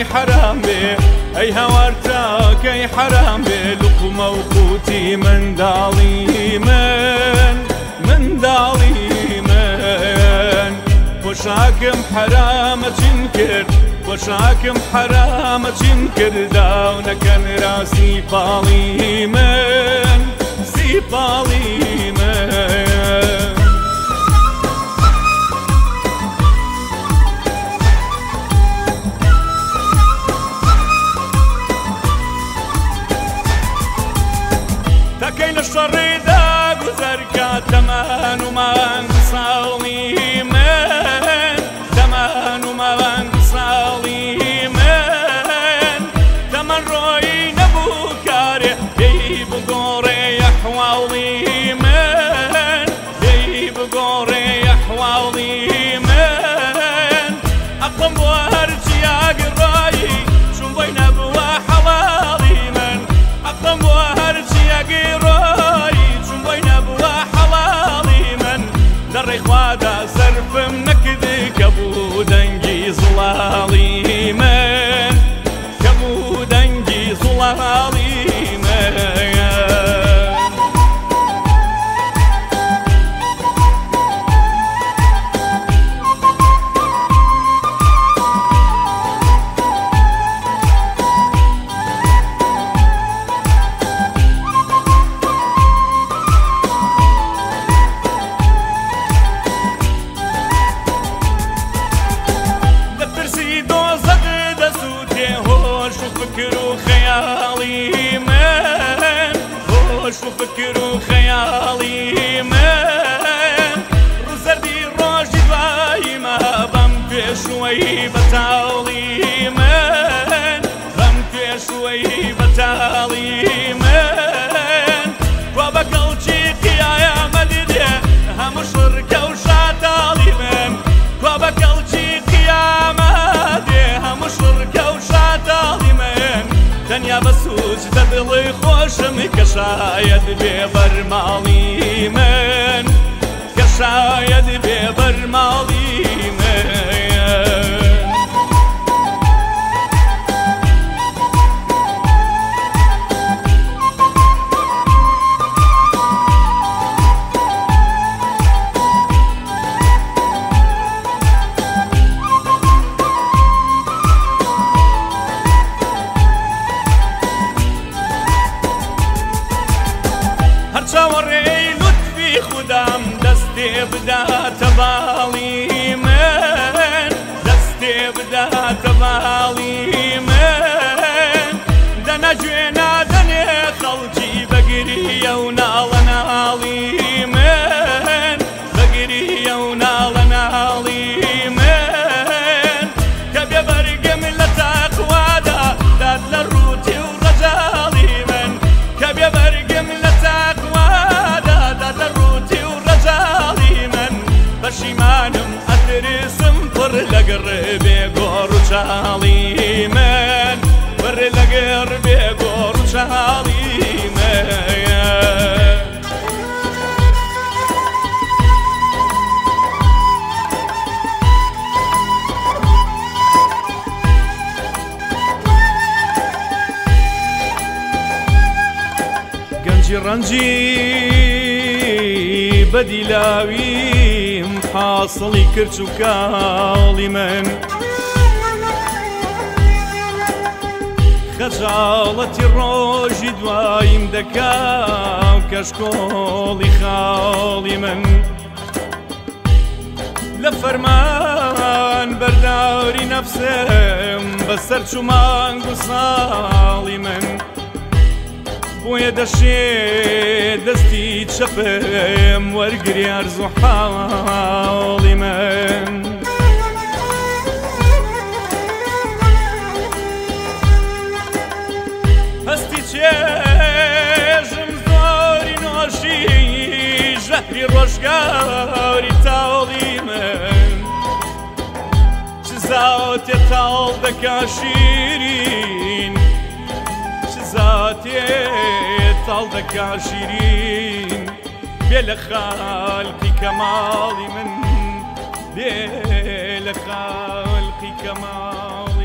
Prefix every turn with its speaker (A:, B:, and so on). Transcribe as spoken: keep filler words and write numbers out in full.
A: كي حرام بي أي هوارتا كي حرام بي لقمة وقوتي من دالي من من دالي من وشاكم حرام تنكر وشاكم حرام تنكر داونا كان راسي بالي من سي بالي من تكين الشر دا گذركا تمان ومان صالي من تمان ومان صالي من تمن روي نبو كاره يجيب قوري يحوالي من يجيب قوري يحوالي من أقوم بوهرتي أقراي شون بين أبوا حوالي من أقوم بوهرتي أقراي شون بين أبوا حوالي من دري خوادا سرف منكذي كبو دنجي زلالي من كبو دنجي زلالي من فكر وخيالي من هوش وفكر وخيالي من رزردي روجي دوايما بمكي شوي بتالي من بمكي شوي بتالي من وبكالجي قيايا مددي هم شركة وشاتالي من وبكالجي قيامة هم شركة وشاتالي تنيا بسوج ددلي خوشم كشايد ببرمالي من كشايد ببرمالي من شاوري لطفي خدام دستي بدا تبالي من دستي بدا تبالي من دنا جينا دني خلجي بقري ونالنالي من بقري ونالنالي من كبي برقم لتقوادا داد للروتي ورجالي من كبي برقم بشيمانم أدرسم بر لقربي قرشالي من بر لقربي قرشالي من قنجي رنجي بدلاوي محاصلي كرتوكالي من خجالتي الروجي دوايم دكا وكشكولي خالي من لفرمان برداري نفسم بسر شمان قصالي من بويا دشي دستي تشفم ورقري أرزو حالي من هستي تشيجم زوري نوشي جهري روشقاري تالي من شزاوتي تال دكا شيرين شزاتي تال دكا شيرين بلا خالقي كمالي من بلا خالقي كمالي